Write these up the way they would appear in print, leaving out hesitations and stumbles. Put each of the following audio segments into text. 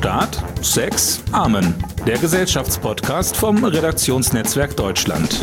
Staat, Sex, Amen. Der Gesellschaftspodcast vom Redaktionsnetzwerk Deutschland.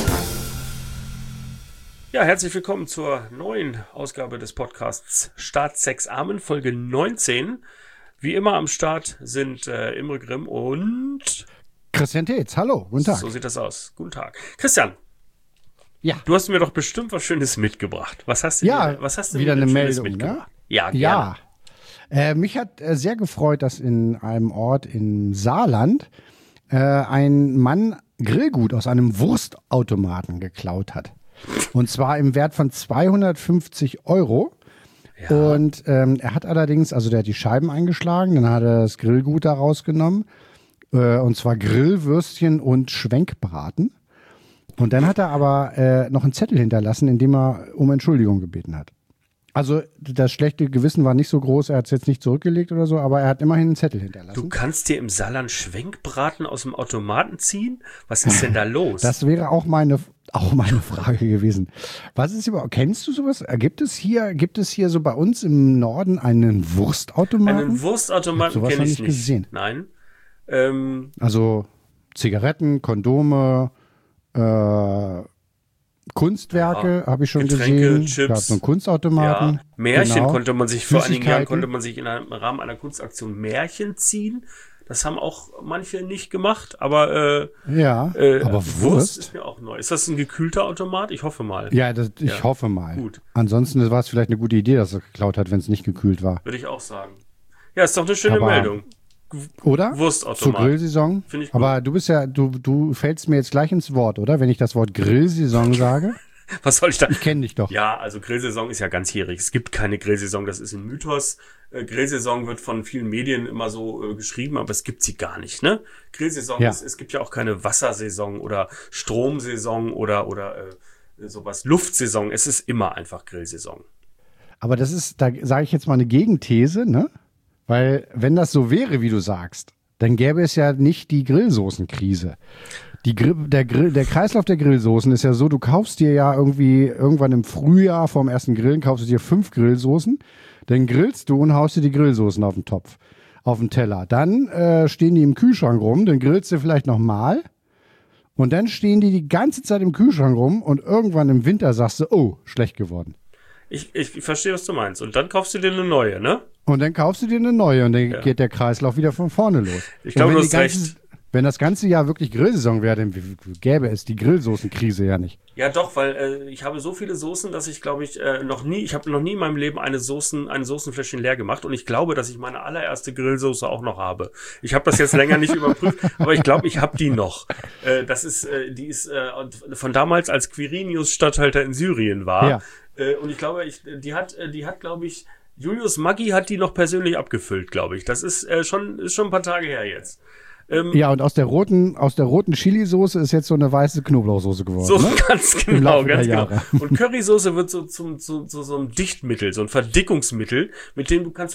Ja, herzlich willkommen zur neuen Ausgabe des Podcasts Staat, Sex, Amen, Folge 19. Wie immer am Start sind Imre Grimm und Christian Tetz. Hallo, guten Tag. So sieht das aus. Guten Tag. Christian. Ja. Du hast mir doch bestimmt was Schönes mitgebracht. Was hast du wieder mir eine Schönes Meldung, mitgebracht? Ne? Ja, gerne. Ja. Mich hat sehr gefreut, dass in einem Ort im Saarland ein Mann Grillgut aus einem Wurstautomaten geklaut hat. Und zwar im Wert von 250 €. Ja. Und er hat allerdings, also der hat die Scheiben eingeschlagen, dann hat er das Grillgut da rausgenommen. Und zwar Grillwürstchen und Schwenkbraten. Und dann hat er aber noch einen Zettel hinterlassen, in dem er um Entschuldigung gebeten hat. Also das schlechte Gewissen war nicht so groß, er hat es jetzt nicht zurückgelegt oder so, aber er hat immerhin einen Zettel hinterlassen. Du kannst dir im Saarland Schwenkbraten aus dem Automaten ziehen? Was ist denn da los? Das wäre auch meine Frage gewesen. Was ist überhaupt, kennst du sowas? Gibt es hier so bei uns im Norden einen Wurstautomaten? Einen Wurstautomaten kenne ich nicht gesehen. Nein. Also Zigaretten, Kondome, Kunstwerke habe ich schon Getränke, gesehen. Chips. Gab so einen Kunstautomaten. Ja. Märchen genau. konnte man sich vor einigen Jahren im Rahmen einer Kunstaktion Märchen ziehen. Das haben auch manche nicht gemacht, aber aber Wurst ist mir auch neu. Ist das ein gekühlter Automat? Ich hoffe mal. Ja, ich hoffe mal. Gut. Ansonsten war es vielleicht eine gute Idee, dass er geklaut hat, wenn es nicht gekühlt war. Würde ich auch sagen. Ja, ist doch eine schöne Meldung. Oder? Wurstautomat. Zur Grillsaison. Finde ich gut. Aber du bist ja, du fällst mir jetzt gleich ins Wort, oder? Wenn ich das Wort Grillsaison sage. Was soll ich da? Ich kenne dich doch. Ja, also Grillsaison ist ja ganzjährig. Es gibt keine Grillsaison, das ist ein Mythos. Grillsaison wird von vielen Medien immer so geschrieben, aber es gibt sie gar nicht, ne? Grillsaison es gibt ja auch keine Wassersaison oder Stromsaison oder sowas, Luftsaison. Es ist immer einfach Grillsaison. Aber das ist, da sage ich jetzt mal eine Gegenthese, ne? Weil wenn das so wäre, wie du sagst, dann gäbe es ja nicht die Grillsoßenkrise. Der Kreislauf der Grillsoßen ist ja so, du kaufst dir ja irgendwann im Frühjahr vorm ersten Grillen, kaufst du dir 5 Grillsoßen, dann grillst du und haust dir die Grillsoßen auf den Topf, auf den Teller. Dann stehen die im Kühlschrank rum, dann grillst du vielleicht nochmal und dann stehen die ganze Zeit im Kühlschrank rum und irgendwann im Winter sagst du, oh, schlecht geworden. Ich verstehe, was du meinst. Und dann kaufst du dir eine neue, ne? Und dann kaufst du dir eine neue und dann geht der Kreislauf wieder von vorne los. Ich glaube, du hast recht. Wenn das ganze Jahr wirklich Grillsaison wäre, dann gäbe es die Grillsoßenkrise ja nicht. Ja doch, weil ich habe so viele Soßen, dass ich glaube ich noch nie in meinem Leben ein Soßenfläschchen leer gemacht und ich glaube, dass ich meine allererste Grillsoße auch noch habe. Ich habe das jetzt länger nicht überprüft, aber ich glaube, ich habe die noch. Die ist von damals, als Quirinius Statthalter in Syrien war. Ja. Und ich glaube, die hat glaube ich, Julius Maggi hat die noch persönlich abgefüllt, glaube ich. Das ist schon ein paar Tage her jetzt. Ja, und aus der roten Chili-Soße ist jetzt so eine weiße Knoblauchsoße geworden. So, ne? ganz genau. Und Currysoße wird so ein Dichtmittel, so ein Verdickungsmittel, mit dem kann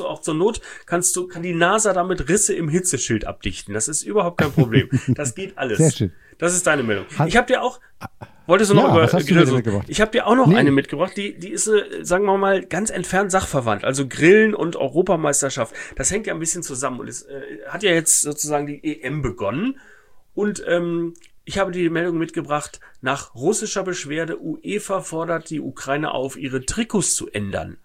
die NASA damit Risse im Hitzeschild abdichten. Das ist überhaupt kein Problem. Das geht alles. Sehr schön. Das ist deine Meldung. Ich habe dir auch, wolltest du noch über mitgebracht? Ich habe dir auch noch eine mitgebracht, die ist, sagen wir mal, ganz entfernt sachverwandt. Also Grillen und Europameisterschaft. Das hängt ja ein bisschen zusammen. Und es hat ja jetzt sozusagen die EM begonnen. Und ich habe die Meldung mitgebracht, nach russischer Beschwerde, UEFA fordert die Ukraine auf, ihre Trikots zu ändern.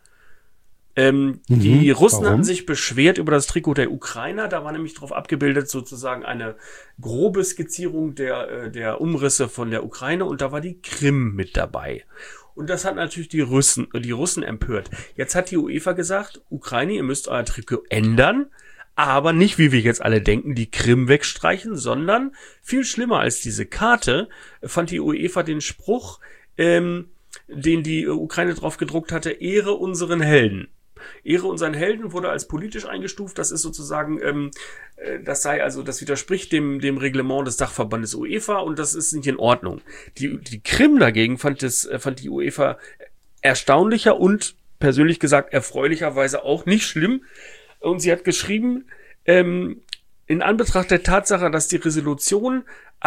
Die Russen hatten sich beschwert über das Trikot der Ukrainer. Da war nämlich drauf abgebildet sozusagen eine grobe Skizzierung der Umrisse von der Ukraine und da war die Krim mit dabei. Und das hat natürlich die Russen empört. Jetzt hat die UEFA gesagt, Ukraine, ihr müsst euer Trikot ändern, aber nicht, wie wir jetzt alle denken, die Krim wegstreichen, sondern viel schlimmer als diese Karte fand die UEFA den Spruch, den die Ukraine drauf gedruckt hatte, Ehre unseren Helden. Ehre unseren Helden wurde als politisch eingestuft. Das ist sozusagen, das widerspricht dem Reglement des Dachverbandes UEFA und das ist nicht in Ordnung. Die Krim dagegen fand die UEFA erstaunlicher und persönlich gesagt erfreulicherweise auch nicht schlimm. Und sie hat geschrieben, in Anbetracht der Tatsache, dass die Resolution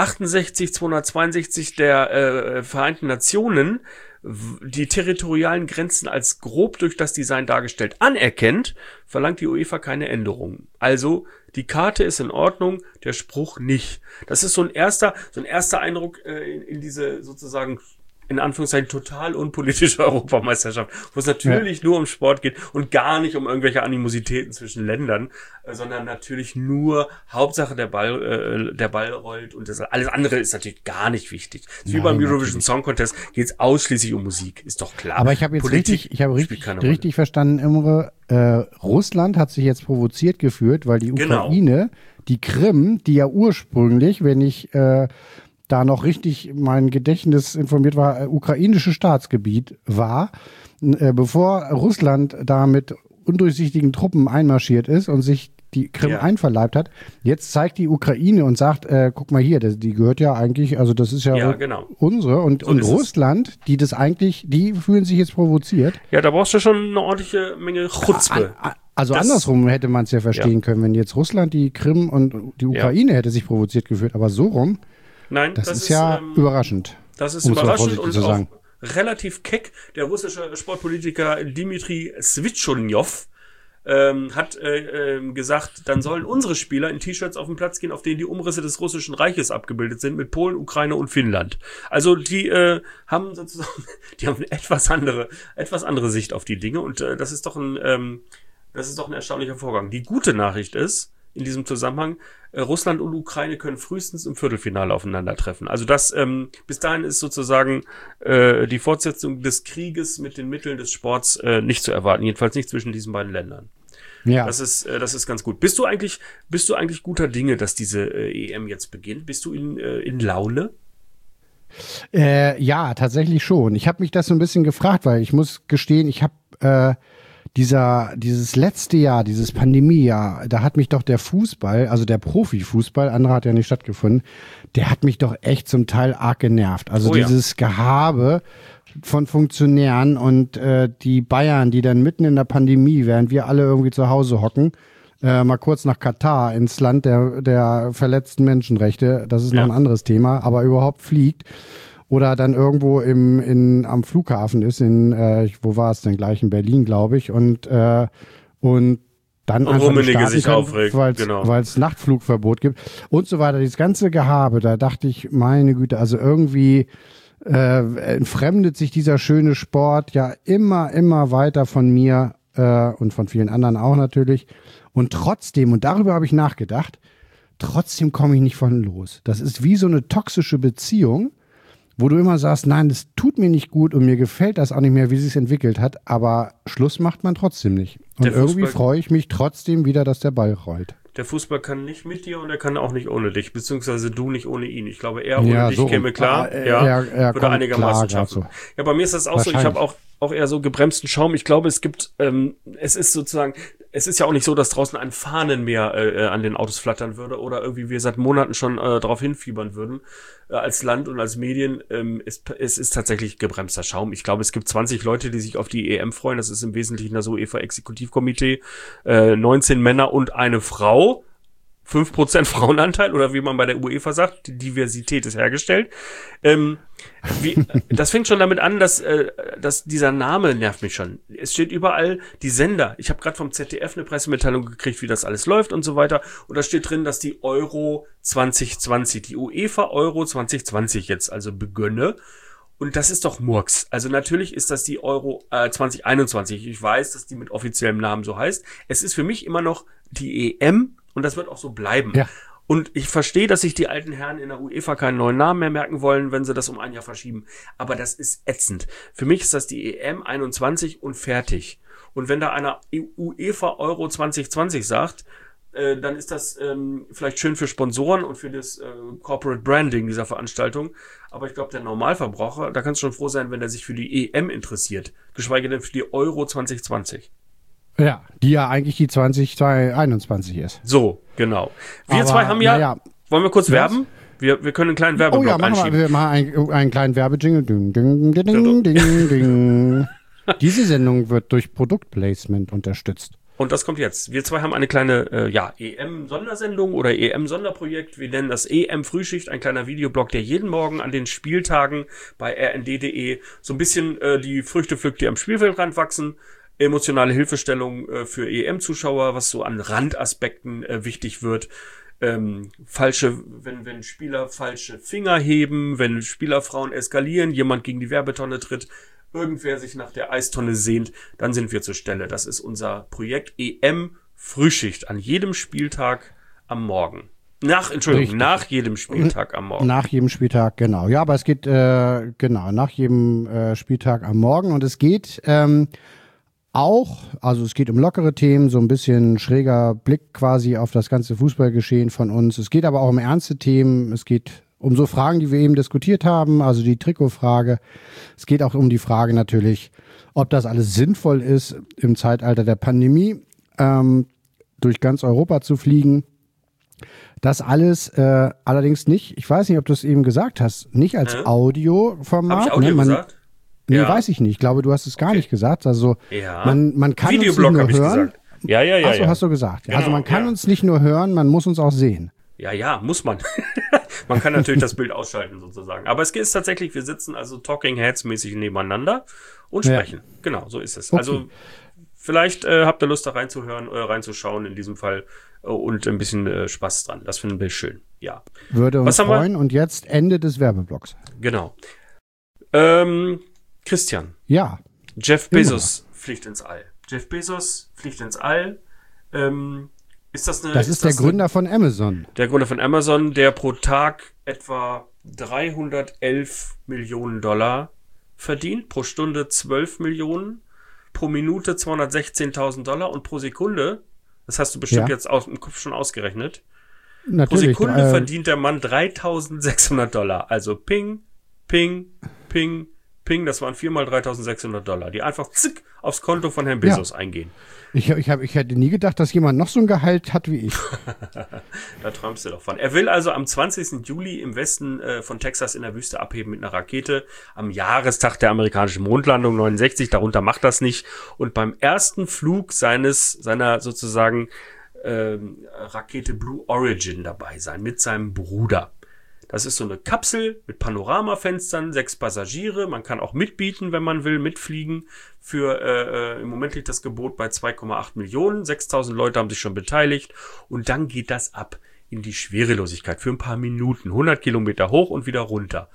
68-262 der Vereinten Nationen die territorialen Grenzen als grob durch das Design dargestellt anerkennt, verlangt die UEFA keine Änderungen. Also die Karte ist in Ordnung, der Spruch nicht. Das ist so ein erster Eindruck in diese sozusagen in Anführungszeichen total unpolitische Europameisterschaft, wo es natürlich nur um Sport geht und gar nicht um irgendwelche Animositäten zwischen Ländern, sondern natürlich nur Hauptsache der Ball rollt und alles andere ist natürlich gar nicht wichtig. Wie beim Eurovision Song Contest geht es ausschließlich um Musik, ist doch klar. Aber ich habe jetzt richtig verstanden, Imre, Russland hat sich jetzt provoziert gefühlt, weil die Ukraine, die Krim, die ja ursprünglich, wenn ich da noch richtig mein Gedächtnis informiert war, ukrainisches Staatsgebiet war, bevor Russland da mit undurchsichtigen Truppen einmarschiert ist und sich die Krim einverleibt hat. Jetzt zeigt die Ukraine und sagt, guck mal hier, die gehört ja eigentlich, also das ist ja unsere. Und Russland, die fühlen sich jetzt provoziert. Ja, da brauchst du schon eine ordentliche Menge Chutzpe. Also andersrum hätte man es ja verstehen können, wenn jetzt Russland die Krim und die Ukraine hätte sich provoziert gefühlt, aber so rum. Nein, das ist ja überraschend. Das ist überraschend und auch relativ keck. Der russische Sportpolitiker Dmitri Svitscholnjow hat gesagt, dann sollen unsere Spieler in T-Shirts auf den Platz gehen, auf denen die Umrisse des Russischen Reiches abgebildet sind, mit Polen, Ukraine und Finnland. Also die haben sozusagen, die haben eine etwas andere Sicht auf die Dinge und das ist doch ein erstaunlicher Vorgang. Die gute Nachricht ist, in diesem Zusammenhang, Russland und Ukraine können frühestens im Viertelfinale aufeinandertreffen. Also das, bis dahin ist sozusagen die Fortsetzung des Krieges mit den Mitteln des Sports nicht zu erwarten. Jedenfalls nicht zwischen diesen beiden Ländern. Ja. Das ist ganz gut. Bist du eigentlich guter Dinge, dass diese EM jetzt beginnt? Bist du in Laune? Ja, tatsächlich schon. Ich habe mich das so ein bisschen gefragt, weil ich muss gestehen, ich habe dieses letzte Jahr, dieses Pandemiejahr, da hat mich doch der Fußball, also der Profifußball, andere hat ja nicht stattgefunden, der hat mich doch echt zum Teil arg genervt. Also dieses Gehabe von Funktionären und die Bayern, die dann mitten in der Pandemie, während wir alle irgendwie zu Hause hocken, mal kurz nach Katar, ins Land der verletzten Menschenrechte, das ist noch ein anderes Thema, aber überhaupt fliegt. Oder dann irgendwo am Flughafen ist, wo war es denn gleich, in Berlin, glaube ich, und dann einfach nicht starten können, weil es Nachtflugverbot gibt und so weiter. Dieses ganze Gehabe, da dachte ich, meine Güte, also irgendwie entfremdet sich dieser schöne Sport ja immer weiter von mir und von vielen anderen auch natürlich. Und trotzdem, und darüber habe ich nachgedacht, trotzdem komme ich nicht von los. Das ist wie so eine toxische Beziehung, wo du immer sagst, nein, das tut mir nicht gut und mir gefällt das auch nicht mehr, wie es sich entwickelt hat, aber Schluss macht man trotzdem nicht. Und irgendwie freue ich mich trotzdem wieder, dass der Ball rollt. Der Fußball kann nicht mit dir und er kann auch nicht ohne dich, beziehungsweise du nicht ohne ihn. Ich glaube, er ohne dich käme klar, er würde einigermaßen schaffen. So. Ja, bei mir ist das auch so, ich habe auch eher so gebremsten Schaum. Ich glaube, es ist ja auch nicht so, dass draußen ein Fahnenmeer an den Autos flattern würde oder irgendwie wir seit Monaten schon darauf hinfiebern würden. Als Land und als Medien, es ist tatsächlich gebremster Schaum. Ich glaube, es gibt 20 Leute, die sich auf die EM freuen. Das ist im Wesentlichen das UEFA-Exekutivkomitee. 19 Männer und eine Frau. 5% Frauenanteil oder wie man bei der UEFA sagt, die Diversität ist hergestellt. Das fängt schon damit an, dass dieser Name nervt mich schon. Es steht überall die Sender. Ich habe gerade vom ZDF eine Pressemitteilung gekriegt, wie das alles läuft und so weiter. Und da steht drin, dass die Euro 2020, die UEFA Euro 2020 jetzt also begönne. Und das ist doch Murks. Also natürlich ist das die Euro 2021. Ich weiß, dass die mit offiziellem Namen so heißt. Es ist für mich immer noch die EM. Und das wird auch so bleiben. Ja. Und ich verstehe, dass sich die alten Herren in der UEFA keinen neuen Namen mehr merken wollen, wenn sie das um ein Jahr verschieben. Aber das ist ätzend. Für mich ist das die EM 21 und fertig. Und wenn da einer UEFA Euro 2020 sagt, dann ist das vielleicht schön für Sponsoren und für das Corporate Branding dieser Veranstaltung. Aber ich glaube, der Normalverbraucher, da kannst du schon froh sein, wenn er sich für die EM interessiert. Geschweige denn für die Euro 2020. Ja, die ja eigentlich die 2021 ist. So, genau. Wir zwei haben wollen wir kurz werben? Wir können einen kleinen Werbeblock einschieben. Wir machen einen kleinen Werbejingle. Ding, ding, ding, ding, ding. Diese Sendung wird durch Produktplacement unterstützt. Und das kommt jetzt. Wir zwei haben eine kleine EM-Sondersendung oder EM-Sonderprojekt. Wir nennen das EM-Frühschicht, ein kleiner Videoblog, der jeden Morgen an den Spieltagen bei rnd.de so ein bisschen die Früchte pflückt, die am Spielfeldrand wachsen. Emotionale Hilfestellung für EM-Zuschauer, was so an Randaspekten wichtig wird. Wenn Spieler falsche Finger heben, wenn Spielerfrauen eskalieren, jemand gegen die Werbetonne tritt, irgendwer sich nach der Eistonne sehnt, dann sind wir zur Stelle. Das ist unser Projekt EM Frühschicht an jedem Spieltag am Morgen. Nach jedem Spieltag am Morgen. Nach jedem Spieltag, genau. Ja, aber es geht nach jedem Spieltag am Morgen und es geht es geht um lockere Themen, so ein bisschen schräger Blick quasi auf das ganze Fußballgeschehen von uns. Es geht aber auch um ernste Themen. Es geht um so Fragen, die wir eben diskutiert haben, also die Trikotfrage. Es geht auch um die Frage natürlich, ob das alles sinnvoll ist, im Zeitalter der Pandemie durch ganz Europa zu fliegen. Das alles allerdings nicht, ich weiß nicht, ob du es eben gesagt hast, nicht als Audioformat. Habe ich Audio gesagt? Nee, weiß ich nicht. Ich glaube, du hast es gar nicht gesagt. Also man kann Videoblog uns nicht nur hören. Gesagt. Ja. Achso, hast du gesagt. Genau, also man kann uns nicht nur hören, man muss uns auch sehen. Ja, muss man. Man kann natürlich das Bild ausschalten sozusagen. Aber es ist tatsächlich, wir sitzen also Talking Heads mäßig nebeneinander und sprechen. Ja. Genau, so ist es. Okay. Also vielleicht habt ihr Lust da reinzuhören, reinzuschauen in diesem Fall und ein bisschen Spaß dran. Das finden wir schön. Ja. Würde uns freuen. Und jetzt Ende des Werbeblocks. Genau. Christian. Ja. Jeff Bezos fliegt ins All. Jeff Bezos fliegt ins All. Das ist der Gründer von Amazon. Der Gründer von Amazon, der pro Tag etwa 311 Millionen Dollar verdient, pro Stunde 12 Millionen, pro Minute 216.000 Dollar und pro Sekunde, das hast du bestimmt jetzt im Kopf schon ausgerechnet, natürlich, pro Sekunde verdient der Mann 3.600 Dollar. Also ping, ping, ping, ping, das waren 4 mal 3.600 Dollar, die einfach aufs Konto von Herrn Bezos eingehen. Ich hätte nie gedacht, dass jemand noch so ein Gehalt hat wie ich. Da träumst du doch von. Er will also am 20. Juli im Westen von Texas in der Wüste abheben mit einer Rakete am Jahrestag der amerikanischen Mondlandung 69. Darunter macht das nicht. Und beim ersten Flug seiner sozusagen Rakete Blue Origin dabei sein mit seinem Bruder. Das ist so eine Kapsel mit Panoramafenstern, 6 Passagiere. Man kann auch mitbieten, wenn man will, mitfliegen. Im Moment liegt das Gebot bei 2,8 Millionen. 6.000 Leute haben sich schon beteiligt. Und dann geht das ab in die Schwerelosigkeit für ein paar Minuten. 100 Kilometer hoch und wieder runter.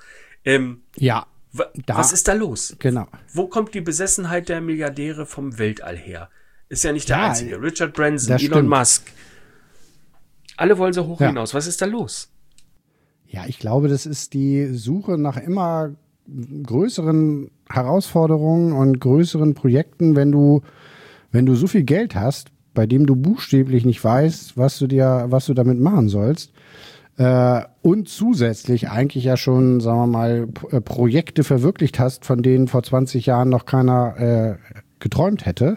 Was ist da los? Genau. Wo kommt die Besessenheit der Milliardäre vom Weltall her? Ist ja nicht der einzige. Richard Branson, Elon Musk. Alle wollen so hoch hinaus. Was ist da los? Ja, ich glaube, das ist die Suche nach immer größeren Herausforderungen und größeren Projekten, wenn du so viel Geld hast, bei dem du buchstäblich nicht weißt, was du damit machen sollst, und zusätzlich eigentlich ja schon, sagen wir mal, Projekte verwirklicht hast, von denen vor 20 Jahren noch keiner geträumt hätte,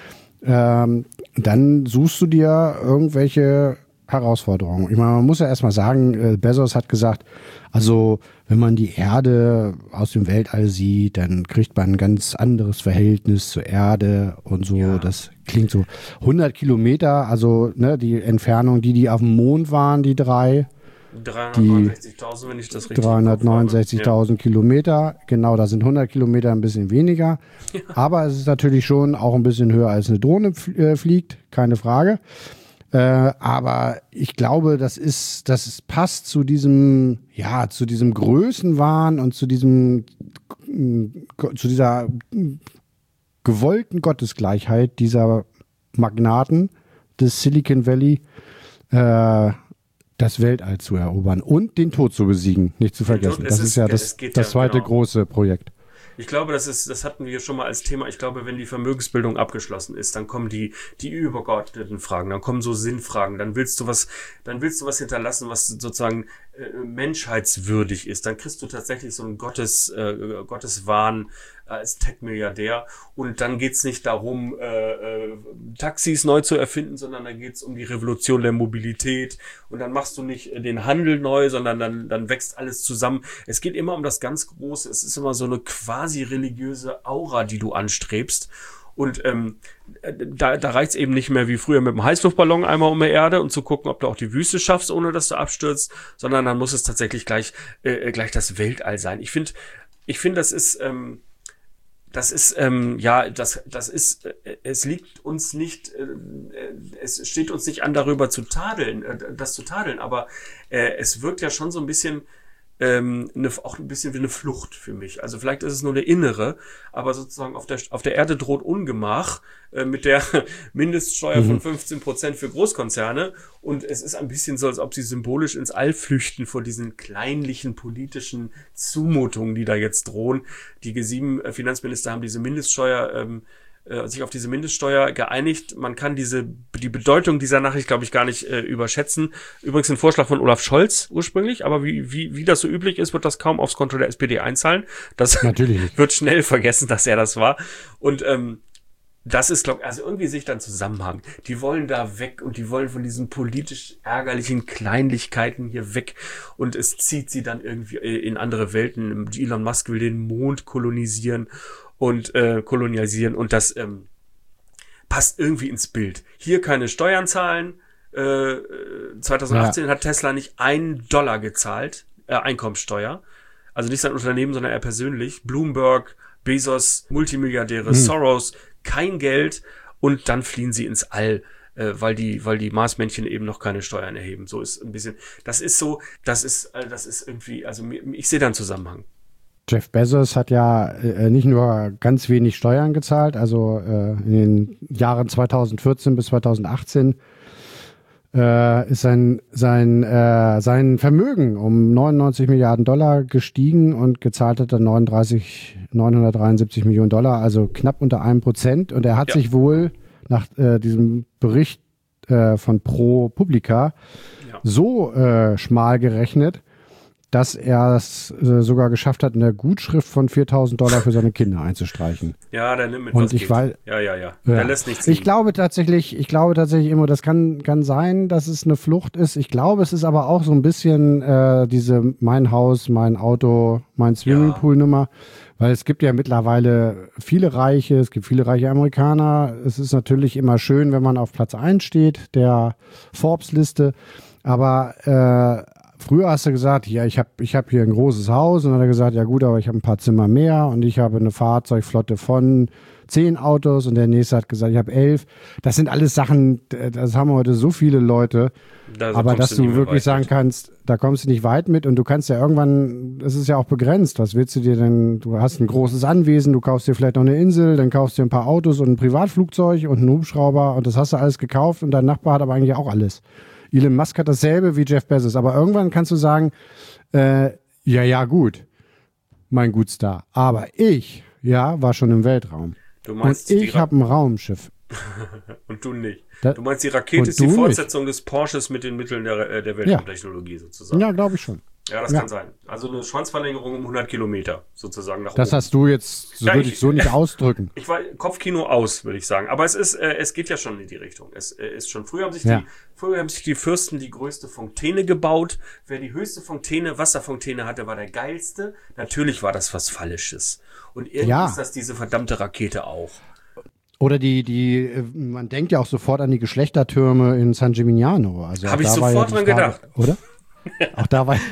dann suchst du dir irgendwelche Herausforderungen. Ich meine, man muss ja erstmal sagen, Bezos hat gesagt, also wenn man die Erde aus dem Weltall sieht, dann kriegt man ein ganz anderes Verhältnis zur Erde und so. Ja. Das klingt so 100 Kilometer, also die Entfernung, die auf dem Mond waren, die 369.000, wenn ich das richtig 369.000 Kilometer, genau, da sind 100 Kilometer ein bisschen weniger. Ja. Aber es ist natürlich schon auch ein bisschen höher, als eine Drohne fliegt, keine Frage. Aber ich glaube, das passt zu diesem Größenwahn und zu dieser gewollten Gottesgleichheit dieser Magnaten des Silicon Valley, das Weltall zu erobern und den Tod zu besiegen, nicht zu vergessen. Das ist ja das zweite große Projekt. Ich glaube, das hatten wir schon mal als Thema. Ich glaube, wenn die Vermögensbildung abgeschlossen ist, dann kommen die übergeordneten Fragen, dann kommen so Sinnfragen, dann willst du was hinterlassen, was sozusagen menschheitswürdig ist. Dann kriegst du tatsächlich so einen Gotteswahn als Tech-Milliardär. Und dann geht's nicht darum, Taxis neu zu erfinden, sondern dann geht's um die Revolution der Mobilität. Und dann machst du nicht den Handel neu, sondern dann wächst alles zusammen. Es geht immer um das ganz Große. Es ist immer so eine quasi religiöse Aura, die du anstrebst. Und da reicht's eben nicht mehr wie früher mit dem Heißluftballon einmal um die Erde und zu gucken, ob du auch die Wüste schaffst, ohne dass du abstürzt, sondern dann muss es tatsächlich gleich das Weltall sein. Ich finde, es liegt uns nicht, es steht uns nicht an, darüber zu tadeln, das zu tadeln, aber es wirkt ja schon so ein bisschen auch ein bisschen wie eine Flucht für mich. Also vielleicht ist es nur eine innere, aber sozusagen auf der Erde droht Ungemach mit der Mindeststeuer von 15% für Großkonzerne und es ist ein bisschen so, als ob sie symbolisch ins All flüchten vor diesen kleinlichen politischen Zumutungen, die da jetzt drohen. Die G7-Finanzminister haben diese Mindeststeuer sich auf diese Mindeststeuer geeinigt. Man kann die Bedeutung dieser Nachricht, glaube ich, gar nicht überschätzen. Übrigens ein Vorschlag von Olaf Scholz ursprünglich, aber wie das so üblich ist, wird das kaum aufs Konto der SPD einzahlen. Das natürlich wird schnell vergessen, dass er das war. Und das ist, glaube ich, also irgendwie sehe ich da einen Zusammenhang. Die wollen da weg und die wollen von diesen politisch ärgerlichen Kleinlichkeiten hier weg und es zieht sie dann irgendwie in andere Welten. Elon Musk will den Mond kolonisieren und das passt irgendwie ins Bild. Hier keine Steuern zahlen. 2018 hat Tesla nicht $1 gezahlt, Einkommensteuer. Also nicht sein Unternehmen, sondern er persönlich. Bloomberg, Bezos, Multimilliardäre, Soros, kein Geld und dann fliehen sie ins All, weil die Marsmännchen eben noch keine Steuern erheben. So ist ein bisschen, das ist irgendwie, also ich sehe da einen Zusammenhang. Jeff Bezos hat ja nicht nur ganz wenig Steuern gezahlt, also in den Jahren 2014 bis 2018 ist sein Vermögen um 99 Milliarden Dollar gestiegen und gezahlt hat er 973 Millionen Dollar, also knapp unter 1%. Und er hat sich wohl nach diesem Bericht von ProPublica so schmal gerechnet, dass er es sogar geschafft hat, eine Gutschrift von $4.000 für seine Kinder einzustreichen. Ja, der nimmt mit und was ich geht. Ja. Der lässt nichts ziehen. Ich glaube tatsächlich immer, das kann sein, dass es eine Flucht ist. Ich glaube, es ist aber auch so ein bisschen diese mein Haus, mein Auto, mein Swimmingpool-Nummer, weil es gibt ja mittlerweile viele reiche Amerikaner. Es ist natürlich immer schön, wenn man auf Platz 1 steht, der Forbes-Liste, aber früher hast du gesagt, ja, ich hab hier ein großes Haus und dann hat er gesagt, ja gut, aber ich habe ein paar Zimmer mehr und ich habe eine Fahrzeugflotte von 10 Autos und der nächste hat gesagt, ich habe 11. Das sind alles Sachen, das haben heute so viele Leute, aber dass du wirklich sagen kannst, da kommst du nicht weit mit und du kannst ja irgendwann, es ist ja auch begrenzt, was willst du dir denn, du hast ein großes Anwesen, du kaufst dir vielleicht noch eine Insel, dann kaufst du dir ein paar Autos und ein Privatflugzeug und einen Hubschrauber und das hast du alles gekauft und dein Nachbar hat aber eigentlich auch alles. Elon Musk hat dasselbe wie Jeff Bezos, aber irgendwann kannst du sagen, gut, mein Gutstar, aber ich, war schon im Weltraum. Du meinst, und ich habe ein Raumschiff. Und du nicht. Du meinst, die Rakete ist die Fortsetzung des Porsches mit den Mitteln der Weltraumtechnologie sozusagen. Ja, glaube ich schon. Ja, das kann sein. Also eine Schwanzverlängerung um 100 Kilometer sozusagen nach oben. Das hast du jetzt, würde ich so nicht ausdrücken. Ich war Kopfkino aus, würde ich sagen. Aber es geht ja schon in die Richtung. Es ist schon, früher haben sich die Fürsten die größte Fontäne gebaut. Wer die höchste Wasserfontäne hatte, war der geilste. Natürlich war das was Fallisches. Und irgendwie ist das diese verdammte Rakete auch. Oder man denkt ja auch sofort an die Geschlechtertürme in San Gimignano. Also habe ich sofort dran gedacht. Oder? Auch da war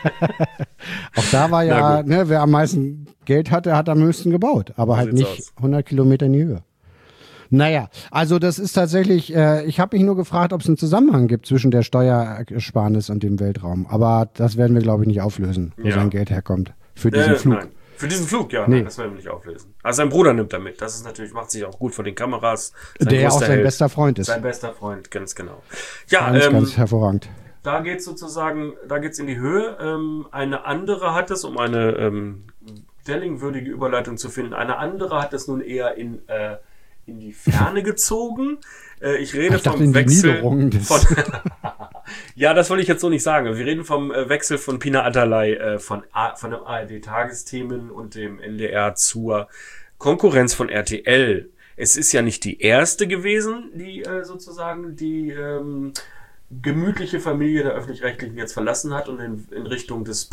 wer am meisten Geld hatte, hat am höchsten gebaut. Aber halt nicht 100 Kilometer in die Höhe. Naja, also das ist tatsächlich, ich habe mich nur gefragt, ob es einen Zusammenhang gibt zwischen der Steuersparnis und dem Weltraum. Aber das werden wir, glaube ich, nicht auflösen, wo sein Geld herkommt. Für diesen Flug. Nein. Für diesen Flug, nein, das werden wir nicht auflösen. Also sein Bruder nimmt da mit. Das ist natürlich, macht sich auch gut vor den Kameras. Der auch sein bester Freund ist. Sein bester Freund, ganz genau. Ja, ganz hervorragend. Da geht's in die Höhe. Eine andere hat es, um eine Delling-würdige Überleitung zu finden, eine andere hat es nun eher in die Ferne gezogen. Ich rede vom Wechsel von ja, das wollte ich jetzt so nicht sagen. Wir reden vom Wechsel von Pina Atalay von dem ARD-Tagesthemen und dem NDR zur Konkurrenz von RTL. Es ist ja nicht die erste gewesen, die sozusagen die gemütliche Familie der Öffentlich-Rechtlichen jetzt verlassen hat und in Richtung des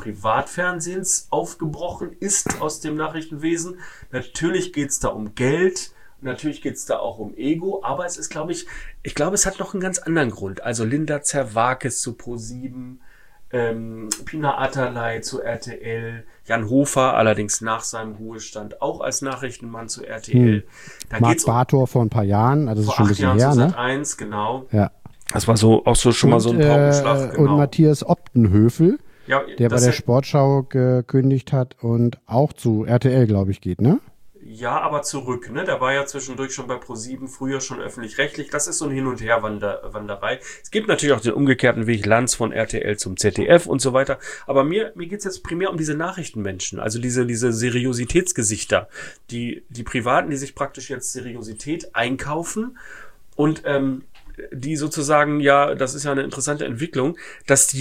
Privatfernsehens aufgebrochen ist aus dem Nachrichtenwesen. Natürlich geht's da um Geld Natürlich geht's da auch um Ego, aber es ist, glaube es hat noch einen ganz anderen Grund. Also Linda Zerwakis zu ProSieben, Pina Atalay zu RTL, Jan Hofer allerdings nach seinem Ruhestand auch als Nachrichtenmann zu RTL. Da Marc Bartor vor ein paar Jahren, also das ist schon ein bisschen her, ne? Sat.1, genau. Ja. Das war schon mal so ein Paukenschlag. Genau. Und Matthias Optenhöfel, ja, der bei der Sportschau gekündigt hat und auch zu RTL, glaube ich, geht, ne? Ja, aber zurück, ne? Der war ja zwischendurch schon bei ProSieben, früher schon öffentlich-rechtlich. Das ist so ein Hin- und Herwanderei. Es gibt natürlich auch den umgekehrten Weg, Lanz von RTL zum ZDF und so weiter. Aber mir geht's jetzt primär um diese Nachrichtenmenschen, also diese Seriositätsgesichter, die Privaten, die sich praktisch jetzt Seriosität einkaufen und die sozusagen, ja, das ist ja eine interessante Entwicklung, dass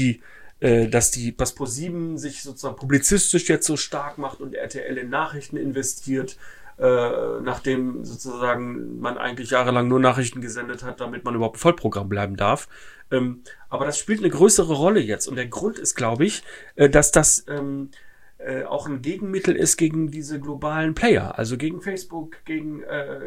ProSieben sich sozusagen publizistisch jetzt so stark macht und RTL in Nachrichten investiert, nachdem sozusagen man eigentlich jahrelang nur Nachrichten gesendet hat, damit man überhaupt ein Vollprogramm bleiben darf. Aber das spielt eine größere Rolle jetzt. Und der Grund ist, glaube ich, dass das auch ein Gegenmittel ist gegen diese globalen Player, also gegen Facebook, gegen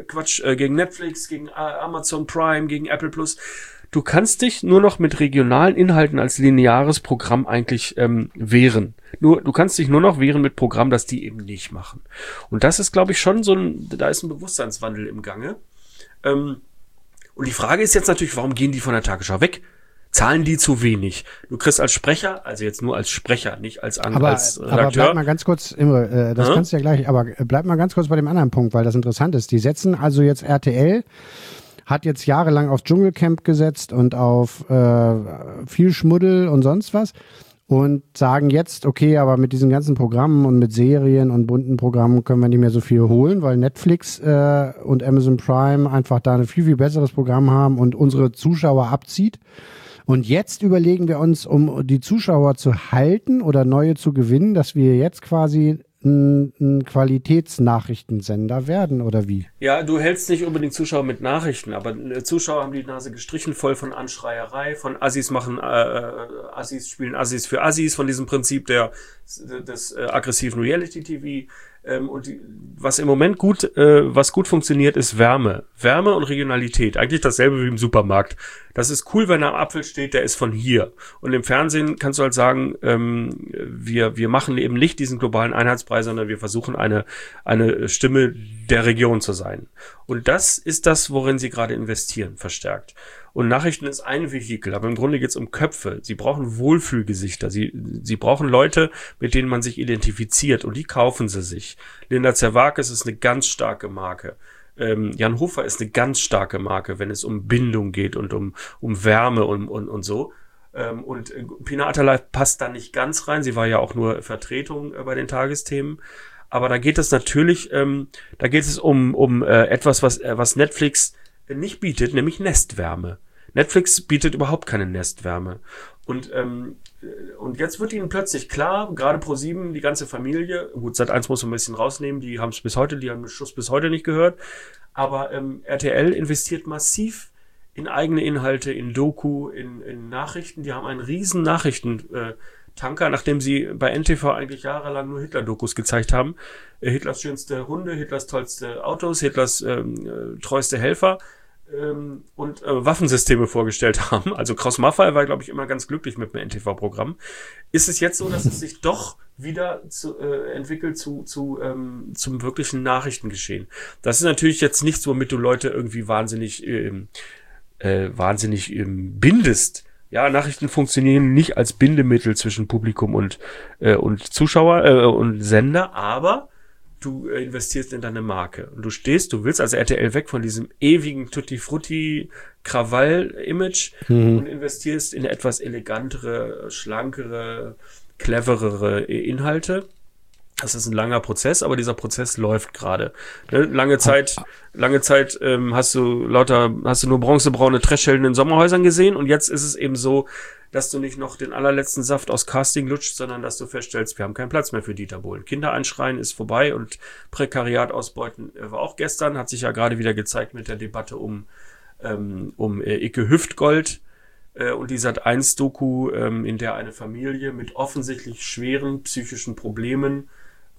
Netflix, gegen Amazon Prime, gegen Apple Plus. Du kannst dich nur noch mit regionalen Inhalten als lineares Programm eigentlich wehren. Du kannst dich nur noch wehren mit Programmen, das die eben nicht machen. Und das ist, glaube ich, schon da ist ein Bewusstseinswandel im Gange. Und die Frage ist jetzt natürlich, warum gehen die von der Tagesschau weg? Zahlen die zu wenig? Du kriegst als Sprecher, also jetzt nur als Sprecher, nicht als Redakteur. Aber bleib mal ganz kurz, Imre, das kannst du ja gleich, aber bleib mal ganz kurz bei dem anderen Punkt, weil das interessant ist. Die setzen also jetzt RTL, hat jetzt jahrelang auf Dschungelcamp gesetzt und auf viel Schmuddel und sonst was und sagen jetzt, okay, aber mit diesen ganzen Programmen und mit Serien und bunten Programmen können wir nicht mehr so viel holen, weil Netflix und Amazon Prime einfach da ein viel, viel besseres Programm haben und unsere Zuschauer abzieht. Und jetzt überlegen wir uns, um die Zuschauer zu halten oder neue zu gewinnen, dass wir jetzt quasi ein Qualitätsnachrichtensender werden, oder wie? Ja, du hältst nicht unbedingt Zuschauer mit Nachrichten, aber Zuschauer haben die Nase gestrichen voll von Anschreierei, von Assis machen Assis spielen Assis für Assis, von diesem Prinzip des aggressiven Reality-TV. Was im Moment gut funktioniert, ist Wärme und Regionalität. Eigentlich dasselbe wie im Supermarkt. Das ist cool, wenn er am Apfel steht, der ist von hier. Und im Fernsehen kannst du halt sagen, wir machen eben nicht diesen globalen Einheitsbrei, sondern wir versuchen eine Stimme der Region zu sein. Und das ist das, worin sie gerade investieren, verstärkt. Und Nachrichten ist ein Vehikel, aber im Grunde geht es um Köpfe. Sie brauchen Wohlfühlgesichter. Sie brauchen Leute, mit denen man sich identifiziert, und die kaufen sie sich. Linda Zerwakis ist eine ganz starke Marke. Jan Hofer ist eine ganz starke Marke, wenn es um Bindung geht und um Wärme und so. Und Pina Atalay passt da nicht ganz rein. Sie war ja auch nur Vertretung bei den Tagesthemen. Aber da geht es natürlich, um etwas, was Netflix nicht bietet, nämlich Nestwärme. Netflix bietet überhaupt keine Nestwärme. Und jetzt wird ihnen plötzlich klar, gerade ProSieben, die ganze Familie, gut, Sat.1 muss man ein bisschen rausnehmen, die haben den Schuss bis heute nicht gehört, aber RTL investiert massiv in eigene Inhalte, in Doku, in Nachrichten. Die haben einen riesen Nachrichtentanker, nachdem sie bei NTV eigentlich jahrelang nur Hitler-Dokus gezeigt haben. Hitlers schönste Hunde, Hitlers tollste Autos, Hitlers treueste Helfer und Waffensysteme vorgestellt haben. Also Kraus Maffay war, glaube ich, immer ganz glücklich mit dem NTV-Programm. Ist es jetzt so, dass es sich doch wieder entwickelt zum wirklichen Nachrichtengeschehen? Das ist natürlich jetzt nichts, womit du Leute irgendwie wahnsinnig bindest. Ja, Nachrichten funktionieren nicht als Bindemittel zwischen Publikum und Zuschauer und Sender, aber du investierst in deine Marke. Und du willst als RTL weg von diesem ewigen Tutti-Frutti-Krawall-Image und investierst in etwas elegantere, schlankere, cleverere Inhalte. Das ist ein langer Prozess, aber dieser Prozess läuft gerade. Ne? Lange Zeit hast du nur bronzebraune Trashhelden in Sommerhäusern gesehen, und jetzt ist es eben so, dass du nicht noch den allerletzten Saft aus Casting lutscht, sondern dass du feststellst, wir haben keinen Platz mehr für Dieter Bohlen. Kinder anschreien ist vorbei, und Prekariat ausbeuten war auch gestern, hat sich ja gerade wieder gezeigt mit der Debatte um Icke Hüftgold und die Sat.1-Doku, in der eine Familie mit offensichtlich schweren psychischen Problemen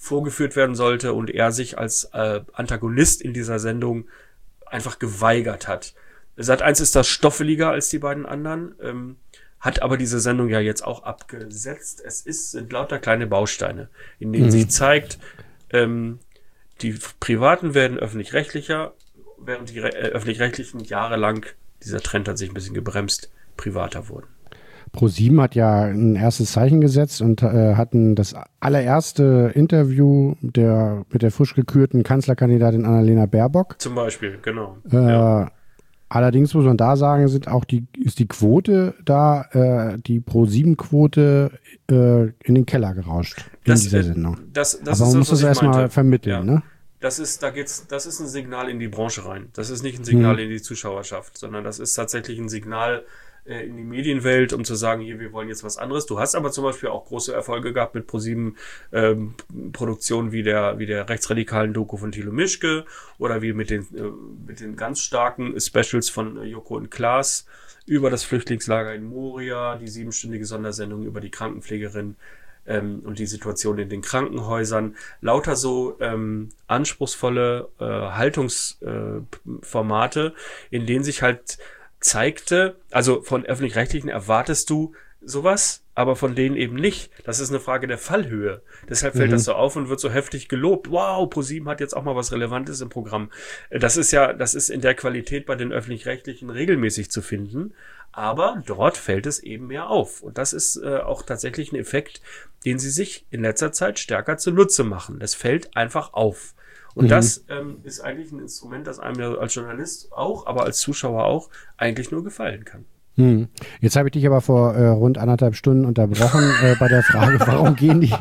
vorgeführt werden sollte und er sich als Antagonist in dieser Sendung einfach geweigert hat. Sat.1 ist das stoffeliger als die beiden anderen, hat aber diese Sendung ja jetzt auch abgesetzt. Sind lauter kleine Bausteine, in denen sich zeigt, die Privaten werden öffentlich-rechtlicher, während die öffentlich-rechtlichen jahrelang, dieser Trend hat sich ein bisschen gebremst, privater wurden. ProSieben hat ja ein erstes Zeichen gesetzt und hatten das allererste Interview mit der frisch gekürten Kanzlerkandidatin Annalena Baerbock. Zum Beispiel, genau. Allerdings muss man da sagen, ist die Quote da, die Pro7-Quote in den Keller gerauscht in dieser Sendung. Aber man muss das erstmal vermitteln, ne? Das ist ein Signal in die Branche rein. Das ist nicht ein Signal in die Zuschauerschaft, sondern das ist tatsächlich ein Signal in die Medienwelt, um zu sagen, hier, wir wollen jetzt was anderes. Du hast aber zum Beispiel auch große Erfolge gehabt mit ProSieben Produktionen wie der rechtsradikalen Doku von Thilo Mischke oder wie mit den ganz starken Specials von Joko und Klaas über das Flüchtlingslager in Moria, die 7-stündige Sondersendung über die Krankenpflegerin und die Situation in den Krankenhäusern. Lauter so anspruchsvolle Haltungsformate, in denen sich halt zeigte, also von Öffentlich-Rechtlichen erwartest du sowas, aber von denen eben nicht. Das ist eine Frage der Fallhöhe. Deshalb fällt das so auf und wird so heftig gelobt. Wow, ProSieben hat jetzt auch mal was Relevantes im Programm. Das ist in der Qualität bei den Öffentlich-Rechtlichen regelmäßig zu finden, aber dort fällt es eben mehr auf. Und das ist auch tatsächlich ein Effekt, den sie sich in letzter Zeit stärker zunutze machen. Es fällt einfach auf. Und das ist eigentlich ein Instrument, das einem ja als Journalist auch, aber als Zuschauer auch eigentlich nur gefallen kann. Jetzt habe ich dich aber vor rund 1,5 Stunden unterbrochen bei der Frage, warum gehen die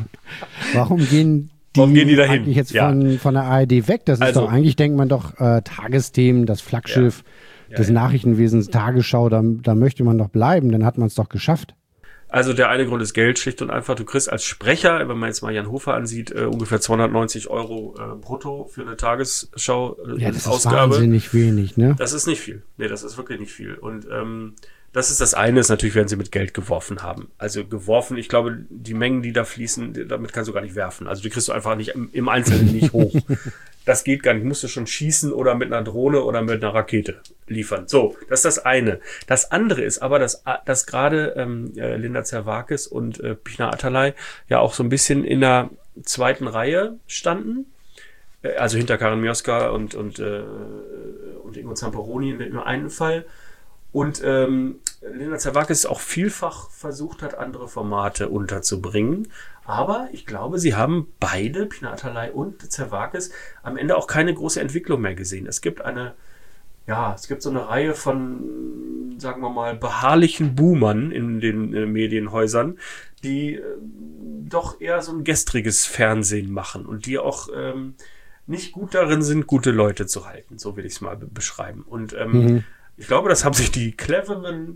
dahin? Eigentlich jetzt von der ARD weg? Das ist doch eigentlich, denkt man doch, Tagesthemen, das Flaggschiff des Nachrichtenwesens, Tagesschau, da möchte man doch bleiben, dann hat man es doch geschafft. Also der eine Grund ist Geld, schlicht und einfach. Du kriegst als Sprecher, wenn man jetzt mal Jan Hofer ansieht, ungefähr 290 € brutto für eine Tagesschau-Ausgabe. Ja, das ist wahnsinnig wenig, ne? Das ist nicht viel. Nee, das ist wirklich nicht viel. Und das ist das eine, ist natürlich, werden sie mit Geld geworfen haben. Also geworfen, ich glaube, die Mengen, die da fließen, damit kannst du gar nicht werfen. Also die kriegst du einfach nicht im Einzelnen nicht hoch. Das geht gar nicht. Musst du schon schießen oder mit einer Drohne oder mit einer Rakete liefern. So, das ist das eine. Das andere ist aber, dass gerade Linda Zerwakis und Pina Atalay ja auch so ein bisschen in der zweiten Reihe standen. Also hinter Karin Mioska und Ingo Zamperoni in einem Fall. Und Linda Zerwakis auch vielfach versucht hat, andere Formate unterzubringen. Aber ich glaube, sie haben beide, Pina Atalay und Zerwakis, am Ende auch keine große Entwicklung mehr gesehen. Es gibt so eine Reihe von, sagen wir mal, beharrlichen Boomern in den Medienhäusern, die doch eher so ein gestriges Fernsehen machen und die auch nicht gut darin sind, gute Leute zu halten. So will ich es mal beschreiben. Und ich glaube, das haben sich die cleveren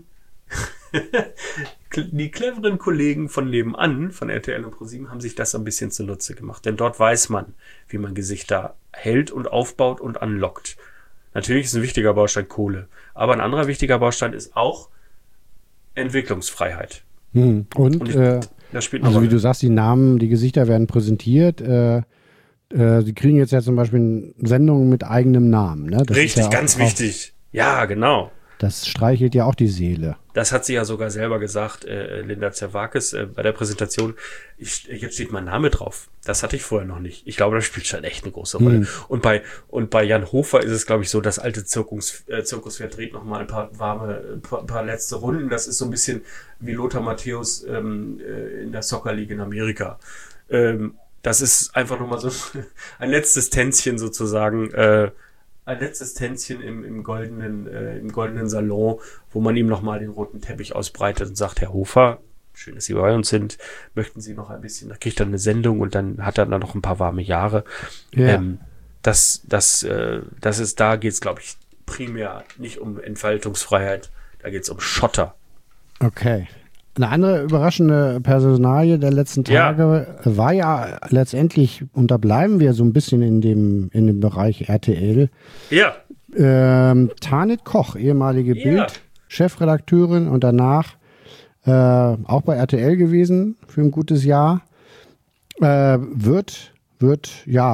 Kollegen von nebenan, von RTL und ProSieben, haben sich das ein bisschen zunutze gemacht. Denn dort weiß man, wie man Gesichter hält und aufbaut und anlockt. Natürlich ist ein wichtiger Baustein Kohle. Aber ein anderer wichtiger Baustein ist auch Entwicklungsfreiheit. Das spielt eine Rolle. Wie du sagst, die Gesichter werden präsentiert. Sie kriegen jetzt ja zum Beispiel Sendungen mit eigenem Namen. Ne? Das Richtig, ist ja ganz wichtig. Ja, genau. Das streichelt ja auch die Seele. Das hat sie ja sogar selber gesagt, Linda Zerwakis, bei der Präsentation. Jetzt steht mein Name drauf. Das hatte ich vorher noch nicht. Ich glaube, das spielt schon echt eine große Rolle. Und bei Jan Hofer ist es, glaube ich, so, das alte Zirkuspferd dreht noch mal ein paar letzte Runden. Das ist so ein bisschen wie Lothar Matthäus in der Soccer League in Amerika. Das ist einfach noch mal so ein letztes Tänzchen sozusagen, ein letztes Tänzchen im goldenen Salon, wo man ihm nochmal den roten Teppich ausbreitet und sagt, Herr Hofer, schön, dass Sie bei uns sind, möchten Sie noch ein bisschen, da kriegt er eine Sendung und dann hat er dann noch ein paar warme Jahre. Ja. Da geht es, glaube ich, primär nicht um Entfaltungsfreiheit, da geht es um Schotter. Okay. Eine andere überraschende Personalie der letzten Tage war ja letztendlich, und da bleiben wir so ein bisschen in dem Bereich RTL. Ja. Tanit Koch, ehemalige Bild-Chefredakteurin und danach auch bei RTL gewesen für ein gutes Jahr, wird wird,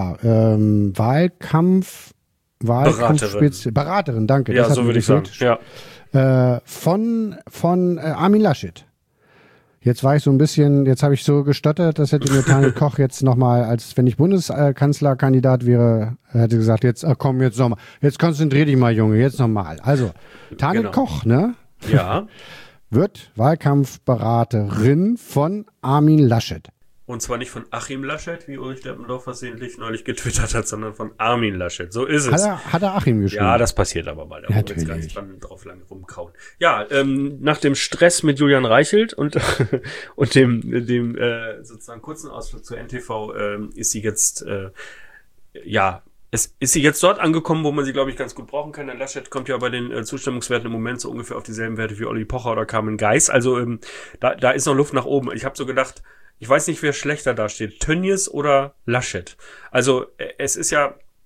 Beraterin, danke. Ja, so würde ich sagen. Ja. Von Armin Laschet. Jetzt war ich so ein bisschen, jetzt habe ich so gestottert, das hätte mir Tanit Koch jetzt nochmal, als wenn ich Bundeskanzlerkandidat wäre, hätte gesagt, jetzt komm, jetzt nochmal, jetzt konzentrier dich mal, Junge, jetzt nochmal. Also, Tanit Koch, ne? Ja. Wird Wahlkampfberaterin von Armin Laschet. Und zwar nicht von Achim Laschet, wie Ulrich Deppendorf versehentlich neulich getwittert hat, sondern von Armin Laschet. So ist es. Hat er Achim geschrieben? Ja, das passiert aber mal. Da wollen wir jetzt gar nicht drauf lange rumkauen. Ja, nach dem Stress mit Julian Reichelt und dem sozusagen kurzen Ausflug zur NTV ist sie jetzt ist sie jetzt dort angekommen, wo man sie, glaube ich, ganz gut brauchen kann. Denn Laschet kommt ja bei den Zustimmungswerten im Moment so ungefähr auf dieselben Werte wie Olli Pocher oder Carmen Geis. Also da ist noch Luft nach oben. Ich habe so gedacht, ich weiß nicht, wer schlechter dasteht, Tönnies oder Laschet. Also es ist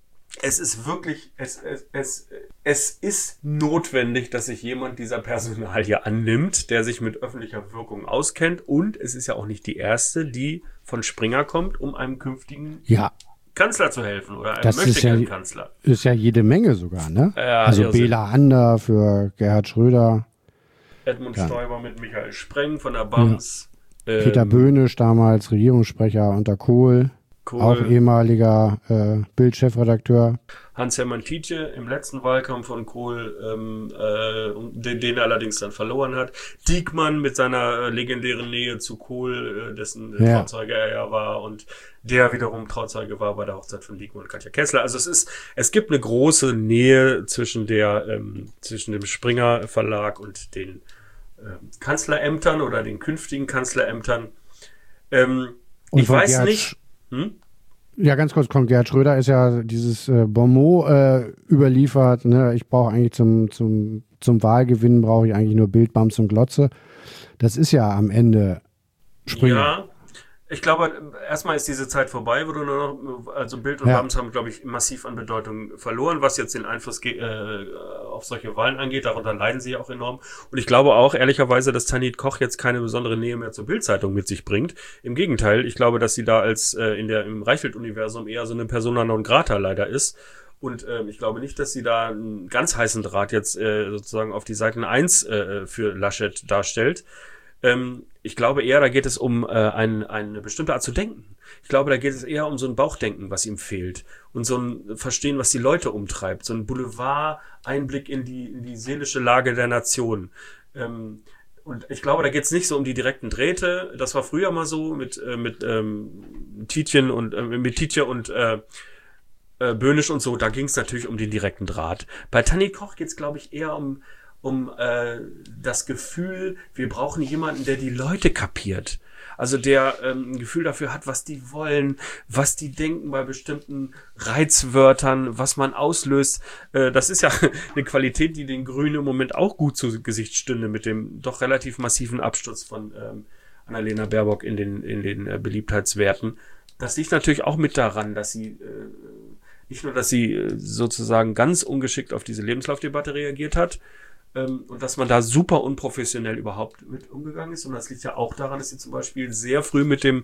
notwendig, dass sich jemand dieser Personalie annimmt, der sich mit öffentlicher Wirkung auskennt. Und es ist ja auch nicht die erste, die von Springer kommt, um einem künftigen Kanzler zu helfen oder einem möchtegern Kanzler. Ist ja jede Menge sogar, ne? Ja, also Bela Ander für Gerhard Schröder. Edmund Stoiber mit Michael Spreng von der BAMS. Peter Böhnisch, damals Regierungssprecher unter Kohl. Auch ehemaliger Bild-Chefredakteur. Hans-Hermann Tiedje im letzten Wahlkampf von Kohl, den er allerdings dann verloren hat. Diekmann mit seiner legendären Nähe zu Kohl, dessen Trauzeuge er ja war und der wiederum Trauzeuge war bei der Hochzeit von Diekmann und Katja Kessler. Also es gibt eine große Nähe zwischen dem Springer Verlag und den Kanzlerämtern oder den künftigen Kanzlerämtern. Ich weiß nicht. Ja, ganz kurz, Gerhard Schröder ist ja dieses Bonmot überliefert. Ne? Ich brauche eigentlich zum Wahlgewinn brauche ich eigentlich nur Bild, Bams und Glotze. Das ist ja am Ende Springer. Ja, ich glaube, erstmal ist diese Zeit vorbei, wo du nur noch, also Bild und Bams haben, glaube ich, massiv an Bedeutung verloren, was jetzt den Einfluss auf solche Wahlen angeht. Darunter leiden sie ja auch enorm. Und ich glaube auch, ehrlicherweise, dass Tanit Koch jetzt keine besondere Nähe mehr zur Bild-Zeitung mit sich bringt. Im Gegenteil, ich glaube, dass sie da als im Reichelt-Universum eher so eine Persona non grata leider ist. Und ich glaube nicht, dass sie da einen ganz heißen Draht jetzt sozusagen auf die Seiten 1 für Laschet darstellt. Ich glaube eher, da geht es um eine bestimmte Art zu denken. Ich glaube, da geht es eher um so ein Bauchdenken, was ihm fehlt. Und so ein Verstehen, was die Leute umtreibt. So ein Boulevard-Einblick in die seelische Lage der Nation. Und ich glaube, da geht es nicht so um die direkten Drähte. Das war früher mal so mit Tiedje und Böhnisch und so. Da ging es natürlich um den direkten Draht. Bei Tanit Koch geht es, glaube ich, eher um das Gefühl, wir brauchen jemanden, der die Leute kapiert. Also der ein Gefühl dafür hat, was die wollen, was die denken bei bestimmten Reizwörtern, was man auslöst. Das ist ja eine Qualität, die den Grünen im Moment auch gut zu Gesicht stünde mit dem doch relativ massiven Absturz von Annalena Baerbock in den Beliebtheitswerten. Das liegt natürlich auch mit daran, dass sie nicht nur, dass sie sozusagen ganz ungeschickt auf diese Lebenslaufdebatte reagiert hat, und dass man da super unprofessionell überhaupt mit umgegangen ist. Und das liegt ja auch daran, dass sie zum Beispiel sehr früh mit dem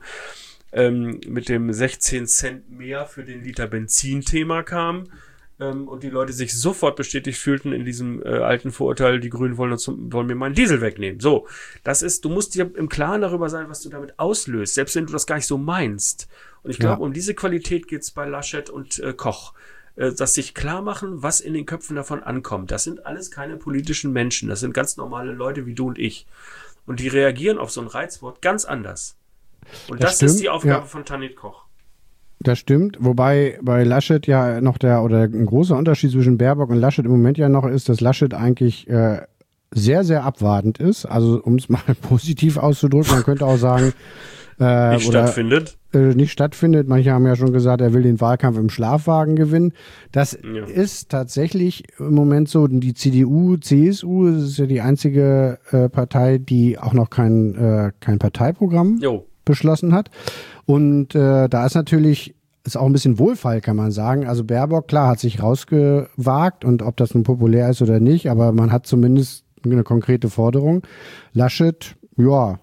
16 Cent mehr für den Liter Benzin-Thema kam und die Leute sich sofort bestätigt fühlten in diesem alten Vorurteil, die Grünen wollen mir meinen Diesel wegnehmen. So, du musst dir im Klaren darüber sein, was du damit auslöst, selbst wenn du das gar nicht so meinst. Und ich glaube, um diese Qualität geht's bei Laschet und Koch. Dass sich klar machen, was in den Köpfen davon ankommt. Das sind alles keine politischen Menschen. Das sind ganz normale Leute wie du und ich. Und die reagieren auf so ein Reizwort ganz anders. Und das ist die Aufgabe von Tanit Koch. Das stimmt, wobei bei Laschet ja noch ein großer Unterschied zwischen Baerbock und Laschet im Moment ja noch ist, dass Laschet eigentlich sehr, sehr abwartend ist. Also um es mal positiv auszudrücken, man könnte auch sagen, nicht stattfindet. Manche haben ja schon gesagt, er will den Wahlkampf im Schlafwagen gewinnen. Das ist tatsächlich im Moment so. Die CDU, CSU, das ist ja die einzige Partei, die auch noch kein Parteiprogramm beschlossen hat. Und da ist natürlich ist auch ein bisschen Wohlfall, kann man sagen. Also Baerbock, klar, hat sich rausgewagt und ob das nun populär ist oder nicht, aber man hat zumindest eine konkrete Forderung. Laschet,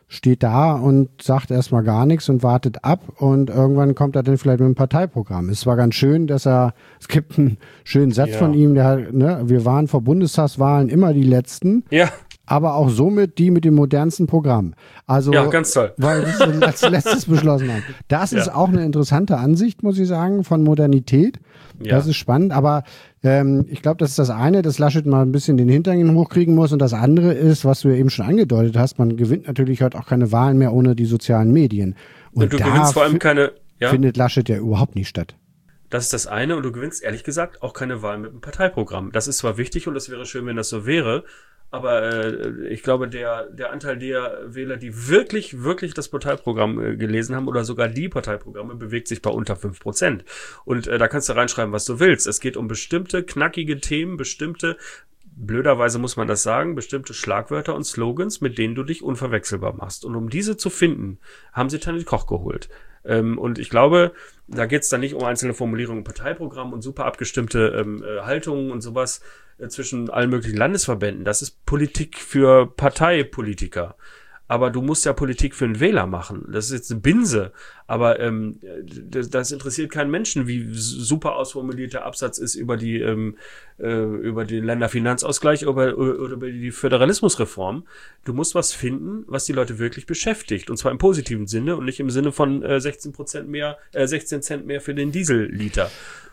steht da und sagt erstmal gar nichts und wartet ab und irgendwann kommt er dann vielleicht mit einem Parteiprogramm. Es war ganz schön, es gibt einen schönen Satz von ihm, der hat, ne, wir waren vor Bundestagswahlen immer die Letzten. Ja. Aber auch somit die mit dem modernsten Programm. Also, ja, ganz toll. Weil wir das als letztes beschlossen haben. Das ist auch eine interessante Ansicht, muss ich sagen, von Modernität. Ja. Das ist spannend, aber ich glaube, das ist das eine, dass Laschet mal ein bisschen den Hintern hochkriegen muss und das andere ist, was du ja eben schon angedeutet hast, man gewinnt natürlich heute auch keine Wahlen mehr ohne die sozialen Medien. Und du gewinnst vor allem keine... Ja? Findet Laschet ja überhaupt nicht statt. Das ist das eine und du gewinnst ehrlich gesagt auch keine Wahlen mit einem Parteiprogramm. Das ist zwar wichtig und es wäre schön, wenn das so wäre, aber ich glaube, der Anteil der Wähler, die wirklich das Parteiprogramm gelesen haben oder sogar die Parteiprogramme, bewegt sich bei unter 5%. Und da kannst du reinschreiben, was du willst. Es geht um bestimmte knackige Themen, blöderweise muss man das sagen, bestimmte Schlagwörter und Slogans, mit denen du dich unverwechselbar machst. Und um diese zu finden, haben sie Tanit Koch geholt. Und ich glaube, da geht es dann nicht um einzelne Formulierungen im Parteiprogramm und super abgestimmte Haltungen und sowas zwischen allen möglichen Landesverbänden. Das ist Politik für Parteipolitiker. Aber du musst ja Politik für einen Wähler machen. Das ist jetzt eine Binse. Aber das interessiert keinen Menschen, wie super ausformuliert der Absatz ist über den Länderfinanzausgleich oder über die Föderalismusreform. Du musst was finden, was die Leute wirklich beschäftigt. Und zwar im positiven Sinne und nicht im Sinne von 16 Cent mehr für den Dieselliter.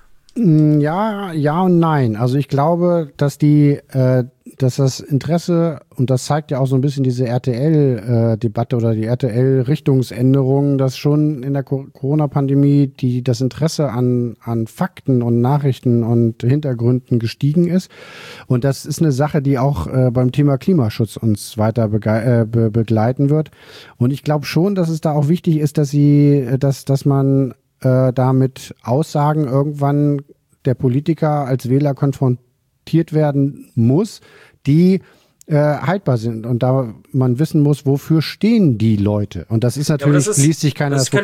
Ja und nein. Also ich glaube, dass das Interesse, und das zeigt ja auch so ein bisschen diese RTL-Debatte oder die RTL-Richtungsänderung, dass schon in der Corona-Pandemie das Interesse an Fakten und Nachrichten und Hintergründen gestiegen ist. Und das ist eine Sache, die auch beim Thema Klimaschutz uns weiter begleiten wird. Und ich glaube schon, dass es da auch wichtig ist, dass man damit Aussagen irgendwann der Politiker als Wähler konfrontiert werden muss, die haltbar sind und da man wissen muss, wofür stehen die Leute. Und das ist natürlich, liest sich keiner das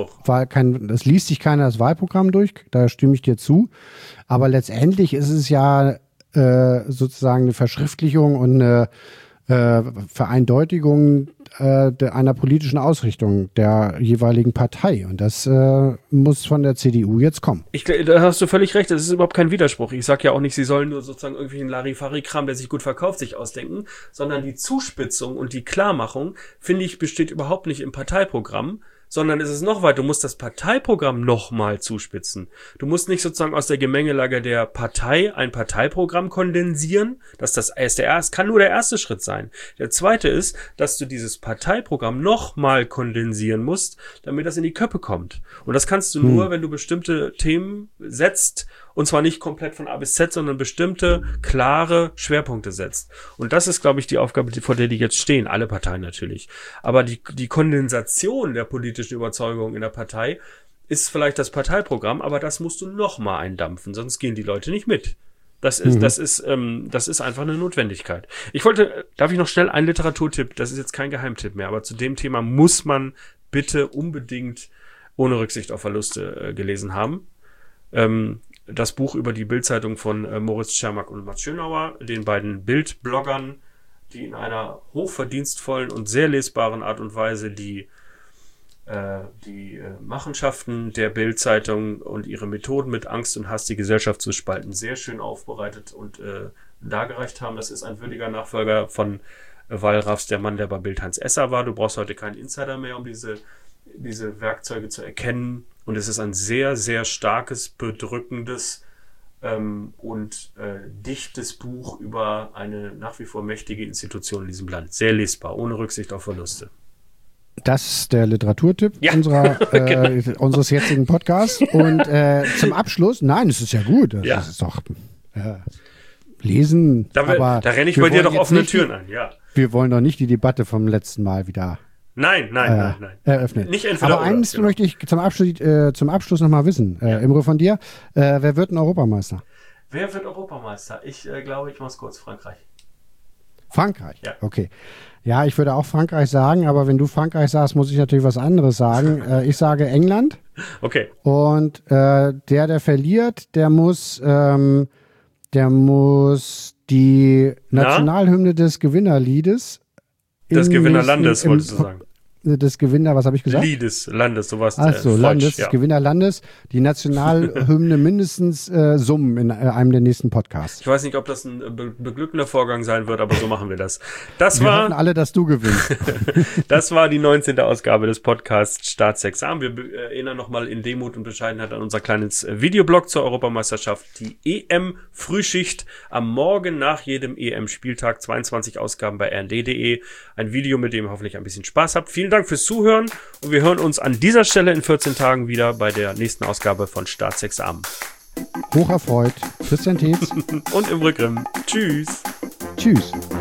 Wahlprogramm durch, da stimme ich dir zu. Aber letztendlich ist es ja sozusagen eine Verschriftlichung und eine Vereindeutigung einer politischen Ausrichtung der jeweiligen Partei. Und das muss von der CDU jetzt kommen. Da hast du völlig recht, das ist überhaupt kein Widerspruch. Ich sage ja auch nicht, sie sollen nur sozusagen irgendwie einen Larifari-Kram, der sich gut verkauft, sich ausdenken, sondern die Zuspitzung und die Klarmachung, finde ich, besteht überhaupt nicht im Parteiprogramm, sondern es ist noch weiter. Du musst das Parteiprogramm nochmal zuspitzen. Du musst nicht sozusagen aus der Gemengelage der Partei ein Parteiprogramm kondensieren. Das kann nur der erste Schritt sein. Der zweite ist, dass du dieses Parteiprogramm nochmal kondensieren musst, damit das in die Köpfe kommt. Und das kannst du nur, wenn du bestimmte Themen setzt, und zwar nicht komplett von A bis Z, sondern bestimmte, klare Schwerpunkte setzt. Und das ist, glaube ich, die Aufgabe, vor der die jetzt stehen, alle Parteien natürlich. Aber die Kondensation der politischen Überzeugung in der Partei ist vielleicht das Parteiprogramm, aber das musst du nochmal eindampfen, sonst gehen die Leute nicht mit. Das ist einfach eine Notwendigkeit. Darf ich noch schnell einen Literaturtipp, das ist jetzt kein Geheimtipp mehr, aber zu dem Thema muss man bitte unbedingt ohne Rücksicht auf Verluste gelesen haben. Das Buch über die Bildzeitung von Moritz Tschermak und Max Schönauer, den beiden Bildbloggern, die in einer hochverdienstvollen und sehr lesbaren Art und Weise die Machenschaften der Bildzeitung und ihre Methoden mit Angst und Hass die Gesellschaft zu spalten sehr schön aufbereitet und dargereicht haben. Das ist ein würdiger Nachfolger von Wallraffs, der Mann, der bei Bild Heinz Esser war. Du brauchst heute keinen Insider mehr, um diese Werkzeuge zu erkennen. Und es ist ein sehr, sehr starkes, bedrückendes und dichtes Buch über eine nach wie vor mächtige Institution in diesem Land. Sehr lesbar, ohne Rücksicht auf Verluste. Das ist der Literaturtipp unseres jetzigen Podcasts. Und zum Abschluss, nein, es ist ja gut. Das ist doch lesen. Da renne ich bei dir doch offene Türen an, ja. Wir wollen doch nicht die Debatte vom letzten Mal wieder Nein. eröffnen. Nicht entweder aber eins möchte ich zum Abschluss noch mal wissen, Imre von dir. Wer wird ein Europameister? Wer wird Europameister? Ich glaube, ich mach's kurz. Frankreich. Frankreich? Ja. Okay. Ja, ich würde auch Frankreich sagen, aber wenn du Frankreich sagst, muss ich natürlich was anderes sagen. Ich sage England. Okay. Und der verliert, der muss die Nationalhymne des Gewinnerliedes des Gewinnerlandes, wolltest du sagen. des Gewinner, was habe ich gesagt? Landes, sowas. Achso, des Gewinnerlandes, die Nationalhymne mindestens summen in einem der nächsten Podcasts. Ich weiß nicht, ob das ein beglückender Vorgang sein wird, aber so machen wir das. Wir hoffen alle, dass du gewinnst. Das war die 19. Ausgabe des Podcasts Staatsexamen. Wir erinnern nochmal in Demut und Bescheidenheit an unser kleines Videoblog zur Europameisterschaft. Die EM-Frühschicht am Morgen nach jedem EM-Spieltag, 22 Ausgaben bei rnd.de. Ein Video, mit dem ihr hoffentlich ein bisschen Spaß habt. Vielen Dank fürs Zuhören und wir hören uns an dieser Stelle in 14 Tagen wieder bei der nächsten Ausgabe von Staatsexamen. Hocherfreut, Christian Tietz und Imre Grimm. Tschüss. Tschüss.